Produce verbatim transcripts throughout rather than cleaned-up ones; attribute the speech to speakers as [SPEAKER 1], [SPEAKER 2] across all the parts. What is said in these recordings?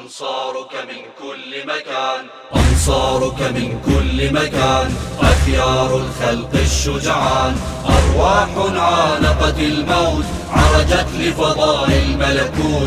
[SPEAKER 1] أنصارك من كل مكان، أنصارك من كل مكان، أخيار الخلق الشجعان، أرواح عانقت الموت عرجت لفضاء الملكوت،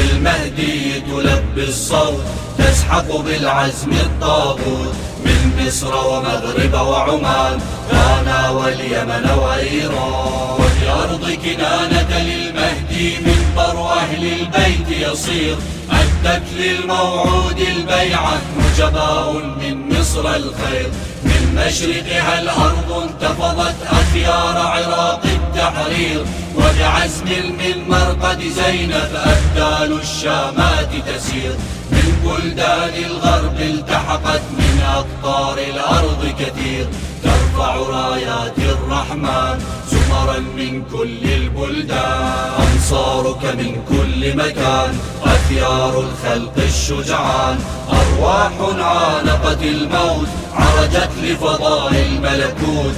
[SPEAKER 1] للمهدي تلبي الصوت تسحق بالعزم الطاغوت، من مصر ومغرب وعمان، غانا واليمن وإيران، وبأرض كنانة للمهدي منبر أهل البيت يصير، أدت للموعود البيعة نجباء من مصر الخير، من مشرقها الأرض انتفضت أخيار عراق التحرير، وبعزم المنمر قد زينب أبدال الشامات تسير، من بلدان الغرب التحقت من أقطار الأرض كثير، ترفع رايات الرحمن زمرا من كل البلدان، أنصارك من كل مكان، أخيار الخلق الشجعان، أرواح عانقت الموت عرجت لفضاء الملكوت،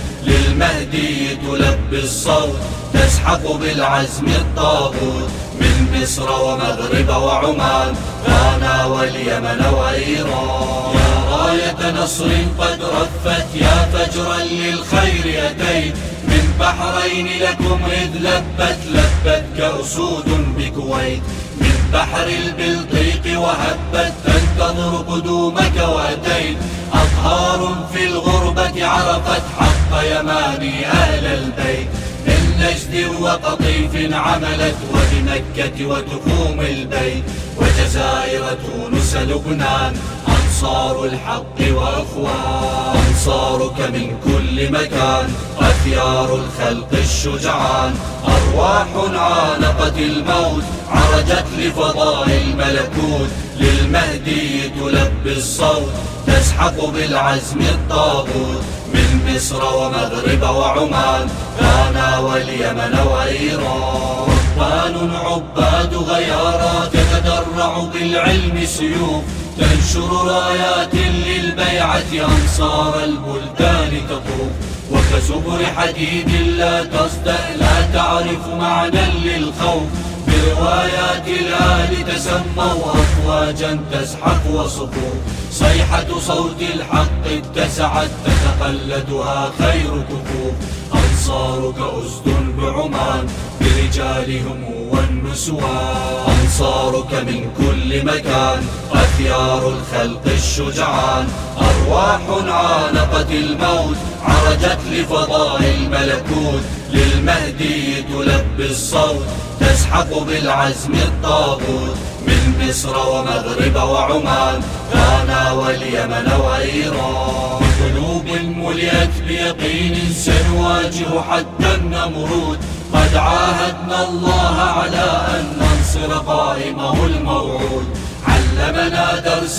[SPEAKER 1] للمهدي تلبي الصوت تسحق بالعزم الطاغوت، من مصر ومغرب وعمان، غانا واليمن وإيران، يا راية نصر قد رفت يا فجرا للخير أتيت، من بحرين لكم إذ لبت لبت كأسود بكويت، من بحر البلطيق وهبت تنتظر قدومك وأتيت، أطهار في الغربة عرفت حق يماني أهل البيت، من نجد وقطيف عملت وبمكة وتخوم البيت، وجزائر تونس لبنان، أنصار الحق وأخوان، أنصارك من كل مكان، أخيار الخلق الشجعان، أرواح عانقت الموت عرجت لفضاء الملكوت، للمهدي تلبي الصوت تسحق بالعزم الطاغوت، من مصر ومغرب وعمان، غانا واليمن وإيران، رهبان عباد غيارات تتدرع بالعلم سيوف، تنشر رايات للبيعة أنصار البلدان تطوف، وكزبر حديد لا تصدأ لا تعرف معنى للخوف، بروايات الآل تسموا أفواجا تزحف وصفوف، صيحة صوت الحق اتسعت تتقلدها خير كفوف، أنصارك أسد بعمان برجالهم والنسوان، أنصارك من كل مكان، أخيار الخلق الشجعان، أرواح عانقت الموت عرجت لفضاء الملكوت، للمهدي تلبي الصوت تسحق بالعزم الطاغوت، من مصر ومغرب وعمان، غانا واليمن وإيران، بقلوب ملئت بيقين سنواجه حتى النمرود، قد عاهدنا الله على أن ننصر قائمه الموعود، علمنا درس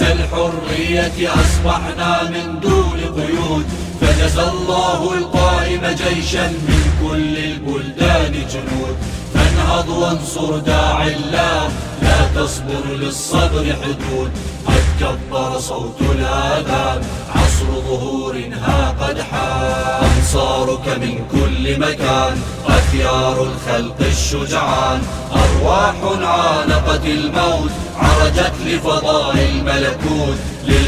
[SPEAKER 1] الحرية أصبحنا من دون قيود، فجزى الله القائم جيشا من كل البلدان جنود، فانهض وانصر داعي الله لا تصبر للصبر حدود، قد كبر صوت الآذان عصر ظهور ها قد حان، أنصارك من كل مكان، أخيار الخلق الشجعان، أرواح عانقت الموت عرجت لفضاء الملكوت،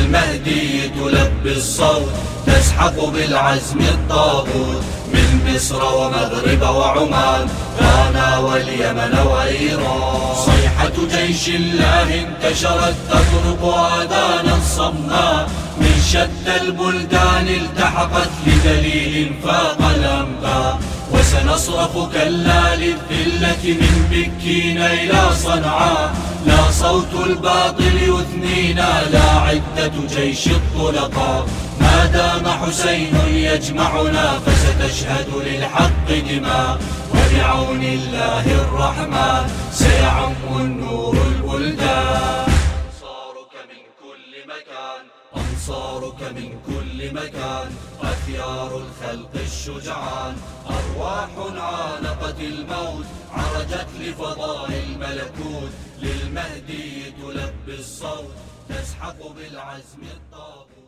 [SPEAKER 1] للمهدي تلبي الصوت تسحق بالعزم الطاغوت، من مصر ومغرب وعمان، غانا واليمن وإيران، صيحة جيش الله انتشرت تطرق آذانا صماء، من شتى البلدان التحقت لدليل فاق الأنباء، وسنصرف كلا للذلة من بكين إلى صنعاء، لا صوت الباطل يثنينا لا عدة جيش الطلقاء، ما دام حسين يجمعنا فستشهد للحق دماء، وبعون الله الرحمن سيعم النور البلدان، أنصارك من كل مكان، أنصارك من كل مكان، أخيار الخلق الشجعان، أرواح عانقت الموت عرجت لفضاء الملكوت، للمهدي تلبي الصوت تسحق بالعزم الطاغوت.